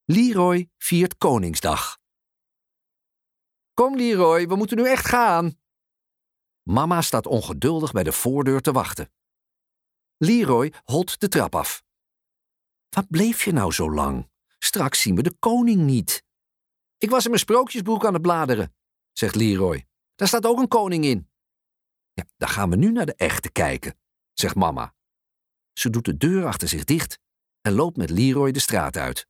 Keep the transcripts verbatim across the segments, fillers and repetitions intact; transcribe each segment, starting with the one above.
Leroy viert Koningsdag. Kom Leroy, we moeten nu echt gaan. Mama staat ongeduldig bij de voordeur te wachten. Leroy holt de trap af. Wat bleef je nou zo lang? Straks zien we de koning niet. Ik was in mijn sprookjesboek aan het bladeren, zegt Leroy. Daar staat ook een koning in. Ja, dan gaan we nu naar de echte kijken, zegt mama. Ze doet de deur achter zich dicht en loopt met Leroy de straat uit.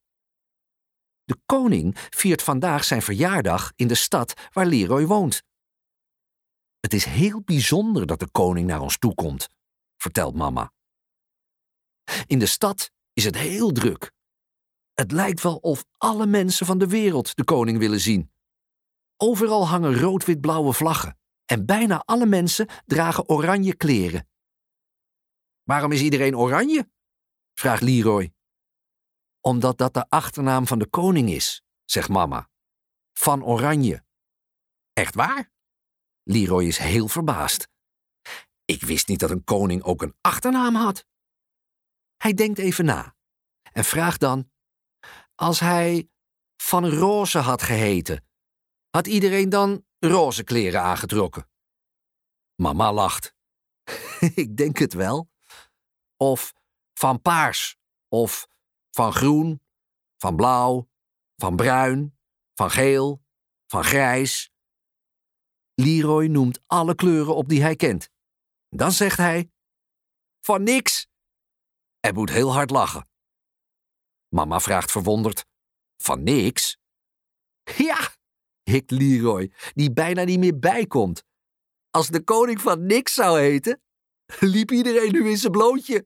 De koning viert vandaag zijn verjaardag in de stad waar Leroy woont. Het is heel bijzonder dat de koning naar ons toe komt, vertelt mama. In de stad is het heel druk. Het lijkt wel of alle mensen van de wereld de koning willen zien. Overal hangen rood-wit-blauwe vlaggen en bijna alle mensen dragen oranje kleren. Waarom is iedereen oranje? Vraagt Leroy. Omdat dat de achternaam van de koning is, zegt mama. Van Oranje. Echt waar? Leroy is heel verbaasd. Ik wist niet dat een koning ook een achternaam had. Hij denkt even na en vraagt dan: als hij Van Roze had geheten, had iedereen dan roze kleren aangetrokken? Mama lacht. Ik denk het wel. Of van paars, of van groen, van blauw, van bruin, van geel, van grijs. Leroy noemt alle kleuren op die hij kent. Dan zegt hij: van niks. En moet heel hard lachen. Mama vraagt verwonderd: van niks? Ja, hikt Leroy, die bijna niet meer bijkomt. Als de koning van niks zou heten, liep iedereen nu in zijn blootje.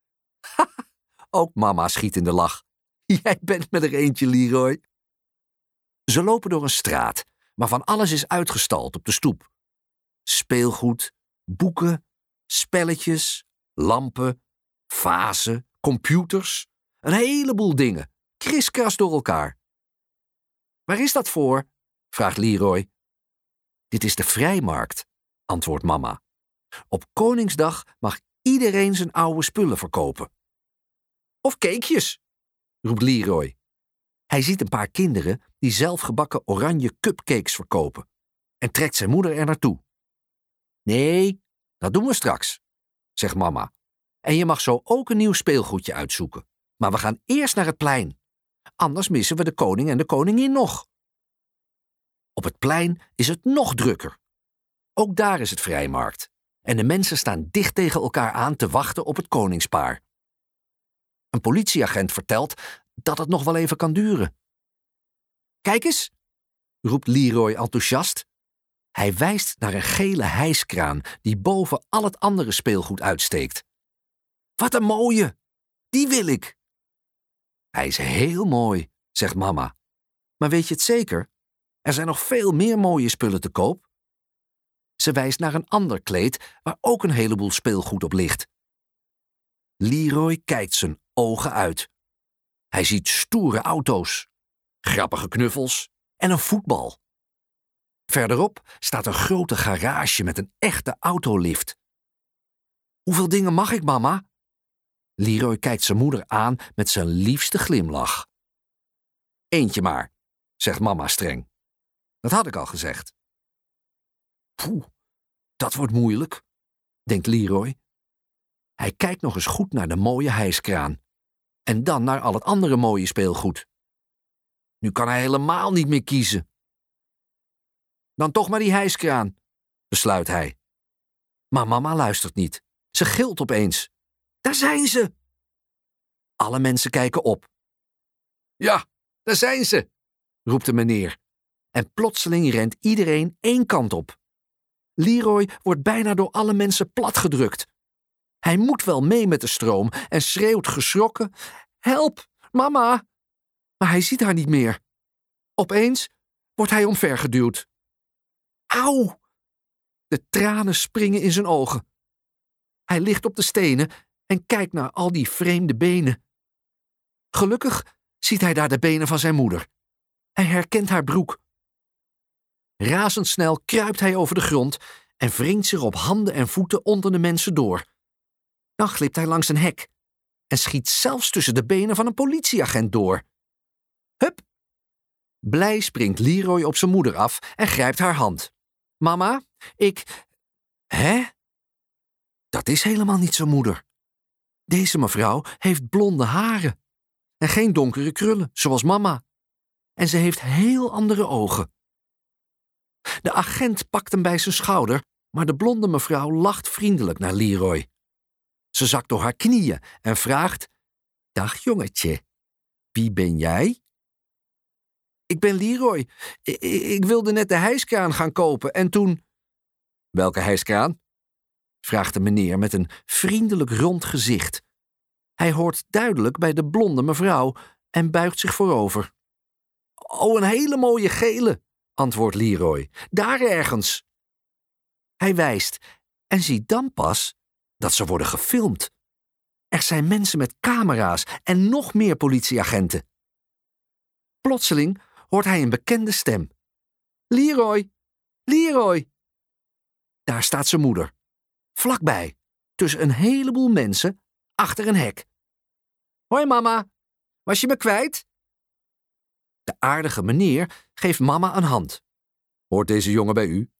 Ook mama schiet in de lach. Jij bent met er eentje, Leroy. Ze lopen door een straat, waarvan alles is uitgestald op de stoep. Speelgoed, boeken, spelletjes, lampen, vazen, computers. Een heleboel dingen, kriskras door elkaar. Waar is dat voor? Vraagt Leroy. Dit is de vrijmarkt, antwoordt mama. Op Koningsdag mag iedereen zijn oude spullen verkopen. Of cakejes, roept Leroy. Hij ziet een paar kinderen die zelfgebakken oranje cupcakes verkopen en trekt zijn moeder er naartoe. Nee, dat doen we straks, zegt mama. En je mag zo ook een nieuw speelgoedje uitzoeken. Maar we gaan eerst naar het plein. Anders missen we de koning en de koningin nog. Op het plein is het nog drukker. Ook daar is het vrijmarkt. En de mensen staan dicht tegen elkaar aan te wachten op het koningspaar. Een politieagent vertelt dat het nog wel even kan duren. Kijk eens, roept Leroy enthousiast. Hij wijst naar een gele hijskraan die boven al het andere speelgoed uitsteekt. Wat een mooie! Die wil ik! Hij is heel mooi, zegt mama. Maar weet je het zeker? Er zijn nog veel meer mooie spullen te koop. Ze wijst naar een ander kleed waar ook een heleboel speelgoed op ligt. Leroy kijkt zijn ogen uit. Hij ziet stoere auto's, grappige knuffels en een voetbal. Verderop staat een grote garage met een echte autolift. Hoeveel dingen mag ik, mama? Leroy kijkt zijn moeder aan met zijn liefste glimlach. Eentje maar, zegt mama streng. Dat had ik al gezegd. Poeh, dat wordt moeilijk, denkt Leroy. Hij kijkt nog eens goed naar de mooie hijskraan. En dan naar al het andere mooie speelgoed. Nu kan hij helemaal niet meer kiezen. Dan toch maar die hijskraan, besluit hij. Maar mama luistert niet. Ze gilt opeens. Daar zijn ze! Alle mensen kijken op. Ja, daar zijn ze, roept de meneer. En plotseling rent iedereen één kant op. Leroy wordt bijna door alle mensen platgedrukt. Hij moet wel mee met de stroom en schreeuwt geschrokken: help, mama! Maar hij ziet haar niet meer. Opeens wordt hij omvergeduwd. Auw! De tranen springen in zijn ogen. Hij ligt op de stenen en kijkt naar al die vreemde benen. Gelukkig ziet hij daar de benen van zijn moeder. Hij herkent haar broek. Razendsnel kruipt hij over de grond en wringt zich op handen en voeten onder de mensen door. Dan glipt hij langs een hek en schiet zelfs tussen de benen van een politieagent door. Hup, Blij springt Leroy op zijn moeder af en grijpt haar hand. Mama, ik... Hè? Dat is helemaal niet zijn moeder. Deze mevrouw heeft blonde haren. En geen donkere krullen, zoals mama. En ze heeft heel andere ogen. De agent pakt hem bij zijn schouder, maar de blonde mevrouw lacht vriendelijk naar Leroy. Ze zakt door haar knieën en vraagt... Dag jongetje, wie ben jij? Ik ben Leroy. I- ik wilde net de hijskraan gaan kopen en toen... Welke hijskraan? Vraagt de meneer met een vriendelijk rond gezicht. Hij hoort duidelijk bij de blonde mevrouw en buigt zich voorover. Oh, een hele mooie gele, antwoordt Leroy. Daar ergens. Hij wijst en ziet dan pas dat ze worden gefilmd. Er zijn mensen met camera's en nog meer politieagenten. Plotseling hoort hij een bekende stem. Leroy, Leroy. Daar staat zijn moeder. Vlakbij, tussen een heleboel mensen, achter een hek. Hoi mama, was je me kwijt? De aardige meneer geeft mama een hand. Hoort deze jongen bij u?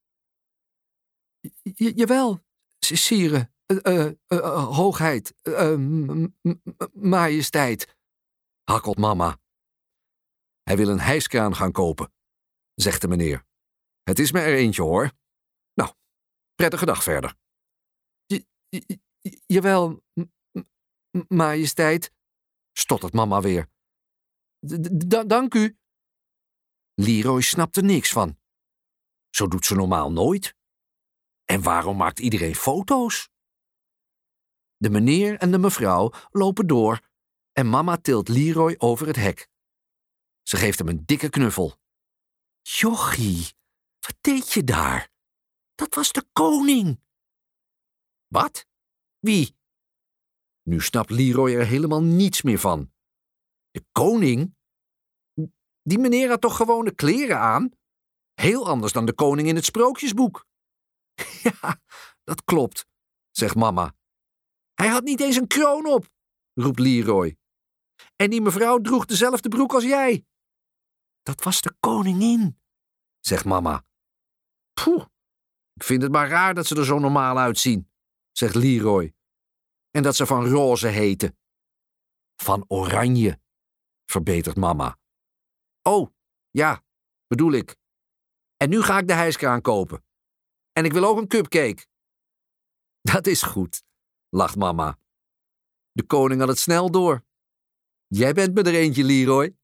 J- jawel, sire, uh, uh, uh, hoogheid, uh, m- m- majesteit, hakkelt mama. Hij wil een hijskraan gaan kopen, zegt de meneer. Het is me er eentje, hoor. Nou, prettige dag verder. J- j- j- jawel, m- m- majesteit, stottert mama weer. D- d- dank u. Leroy snapt er niks van. Zo doet ze normaal nooit. En waarom maakt iedereen foto's? De meneer en de mevrouw lopen door en mama tilt Leroy over het hek. Ze geeft hem een dikke knuffel. Jochie, wat deed je daar? Dat was de koning. Wat? Wie? Nu snapt Leroy er helemaal niets meer van. De koning? Die meneer had toch gewone kleren aan? Heel anders dan de koning in het sprookjesboek. Ja, dat klopt, zegt mama. Hij had niet eens een kroon op, roept Leroy. En die mevrouw droeg dezelfde broek als jij. Dat was de koningin, zegt mama. Poeh, ik vind het maar raar dat ze er zo normaal uitzien, zegt Leroy. En dat ze van roze heten. Van oranje, verbetert mama. Oh, ja, bedoel ik. En nu ga ik de hijskraan kopen. En ik wil ook een cupcake. Dat is goed, lacht mama. De koning had het snel door. Jij bent me er eentje, Leroy.